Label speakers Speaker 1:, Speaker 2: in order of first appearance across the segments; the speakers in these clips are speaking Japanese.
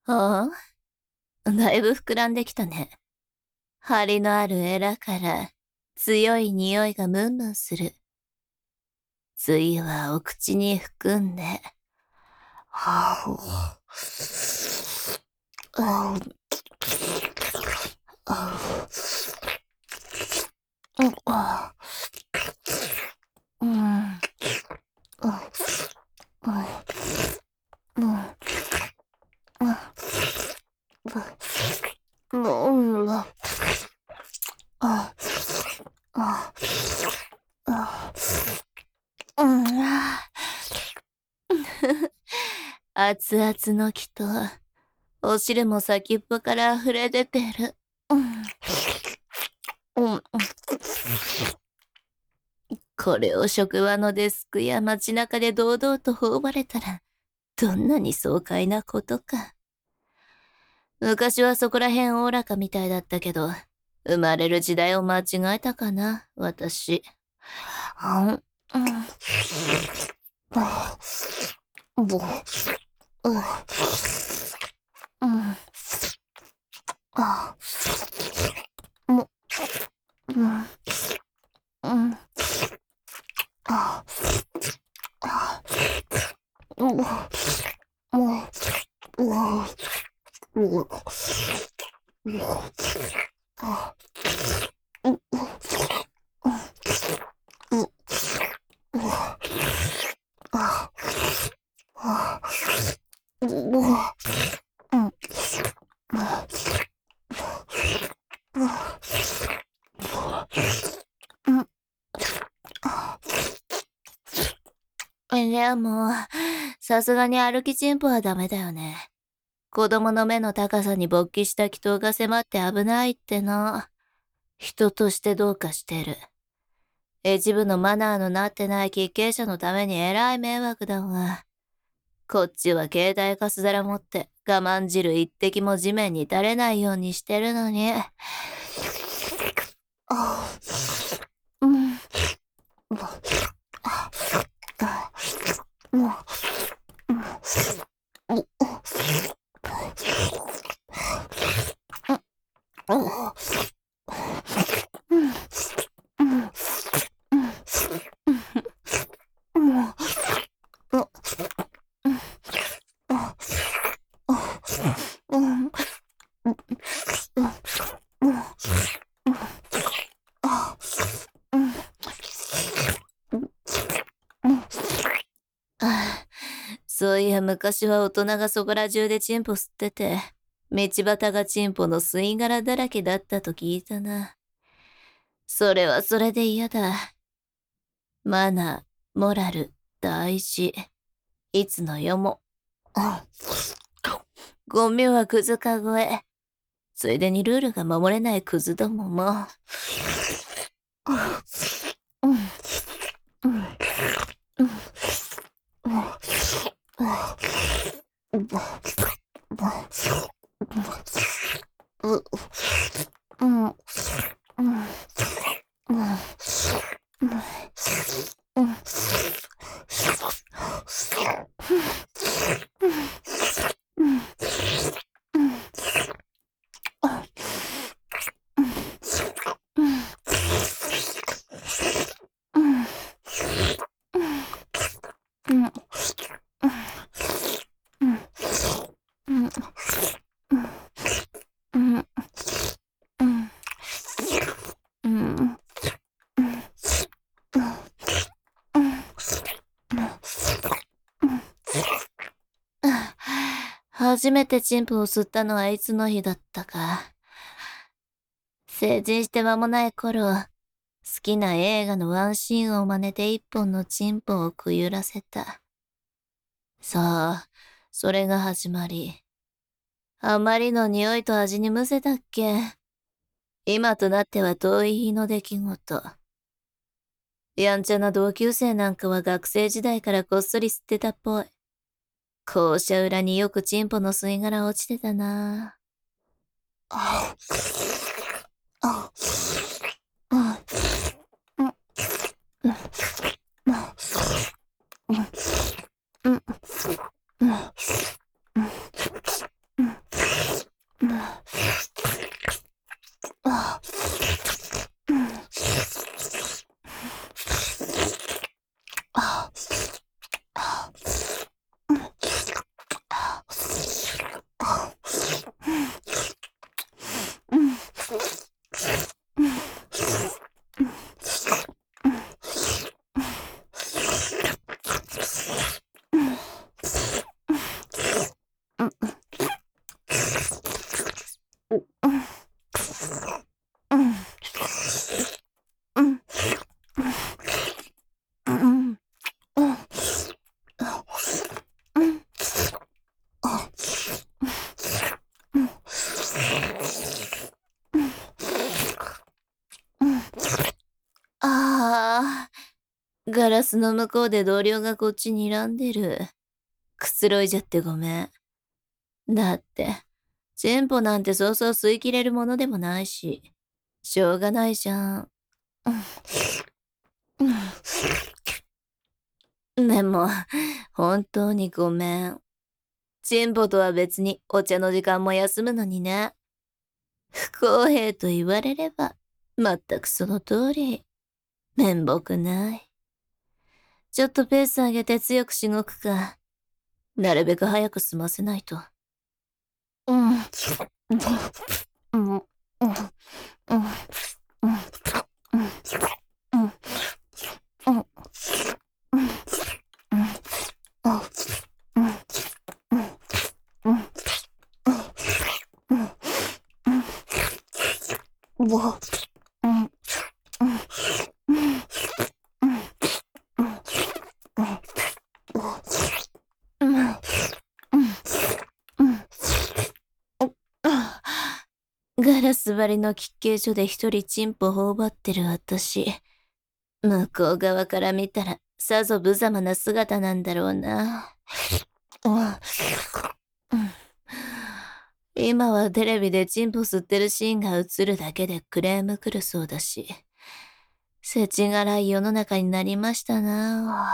Speaker 1: ああ、だいぶ膨らんできたね。張りのあるエラから強い匂いがムンムンする。次はお口に含んで。はあ、ああ、あ、うん、うん、うん、うん、うん、あ、あ、あ、うん、熱々の気と、お汁も先っぽから溢れ出てる。うん、うん、これを職場のデスクや街中で堂々と頬張れたら、どんなに爽快なことか。昔はそこら辺おおらかみたいだったけど、生まれる時代を間違えたかな、私。あん、うん、あ、ぼ、う、うん、あ、も、うん、うん、あ、あ、もう、もう、う、う、あ、う、う、う、あ、あ、う、うん、うん、でも、さすがに歩きチンポはダメだよね。子供の目の高さに勃起した祈祷が迫って危ないっての。人としてどうかしてる。一部のマナーのなってない喫経者のためにえらい迷惑だわ。こっちは携帯かすだら持って我慢汁一滴も地面に垂れないようにしてるのに。あ、うん、もう、そういや昔は大人がそこら中でチンポ吸ってて、道端がチンポの吸い殻だらけだったと聞いたな。それはそれで嫌だ。マナー、モラル、大事。いつの世も。ゴミはクズかごえ。ついでにルールが守れないクズどもも。初めてチンプを吸ったのはいつの日だったか。成人して間もない頃、好きな映画のワンシーンを真似て一本のチンポをくゆらせた。さあ、それが始まり。あまりの匂いと味にむせたっけ。今となっては遠い日の出来事。やんちゃな同級生なんかは学生時代からこっそり吸ってたっぽい。校舎裏によくチンポの吸い殻落ちてたな。ああ、あ、うん、うん、うん、うん、うん、 ラスの向こうで同僚がこっち睨んでる。くつろいじゃってごめん。だって、チンポなんてそうそう吸い切れるものでもないし、しょうがないじゃん。でも、本当にごめん。チンポとは別にお茶の時間も休むのにね。不公平と言われれば、まったくその通り。面目ない。ちょっとペース上げて強くしごくか。なるべく早く済ませないと。うん。うん。うん。うん。うん。うん。うん。ガラス張りの喫煙所で一人チンポ頬張ってる私。向こう側から見たら、さぞ無様な姿なんだろうな。今はテレビでチンポ吸ってるシーンが映るだけでクレーム来るそうだし。世知辛い世の中になりましたな。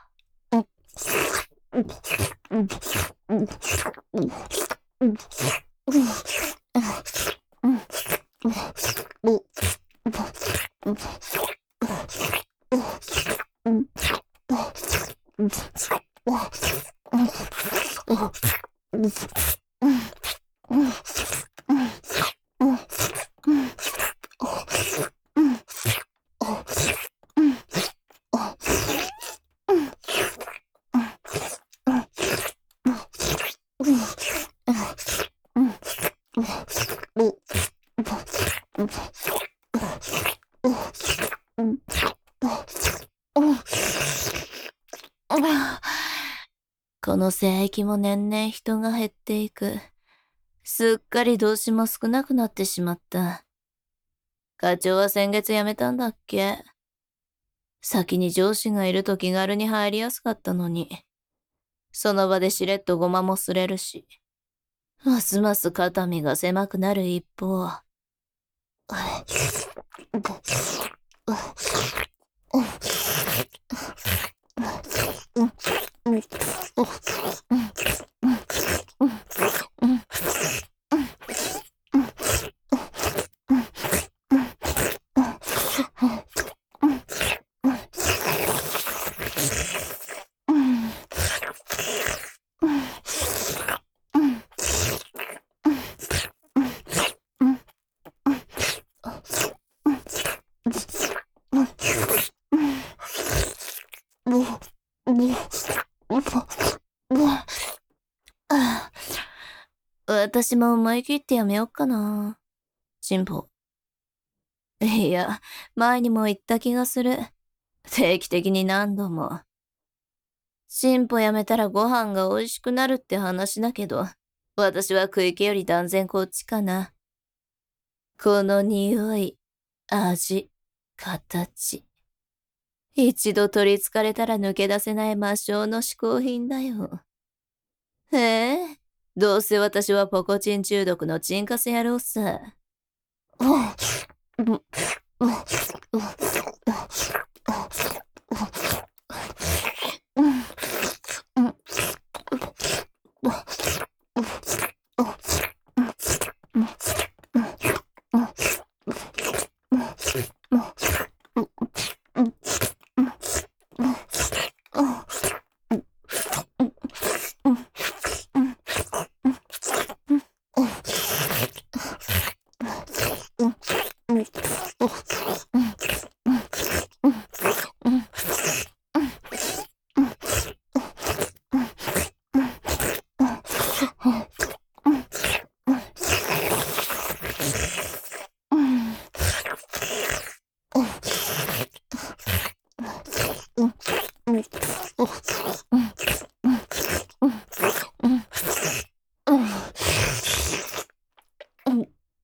Speaker 1: この聖域も年々人が減っていく。すっかり動詞も少なくなってしまった。課長は先月辞めたんだっけ？先に上司がいると気軽に入りやすかったのに。その場でしれっとごまもすれるし。ますます肩身が狭くなる一方。私も思い切ってやめよっかな。チンポ。いや、前にも言った気がする。定期的に何度も。チンポやめたらご飯が美味しくなるって話だけど、私は食い気より断然こっちかな。この匂い、味、形。一度取り憑かれたら抜け出せない魔性の嗜好品だよ。へえ、どうせ私はポコチン中毒のチンカス野郎さ。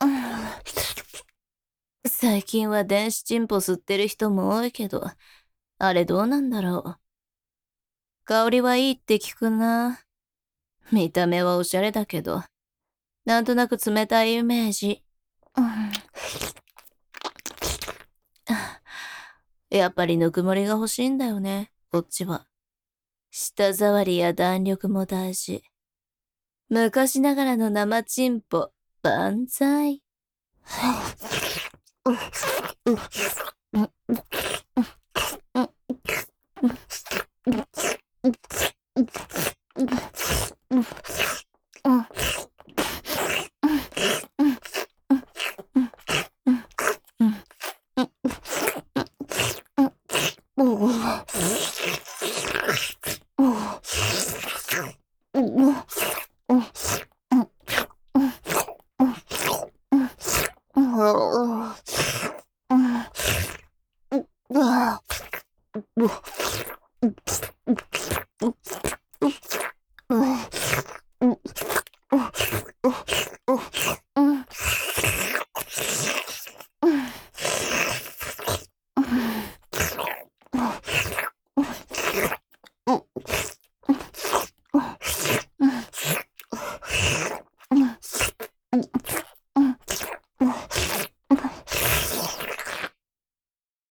Speaker 1: 最近は電子チンポ吸ってる人も多いけど、 あれどうなんだろう。香りはいいって聞くな。見た目はおしゃれだけど、なんとなく冷たいイメージ。うん、やっぱりぬくもりが欲しいんだよね、こっちは。舌触りや弾力も大事。昔ながらの生チンポ、万歳。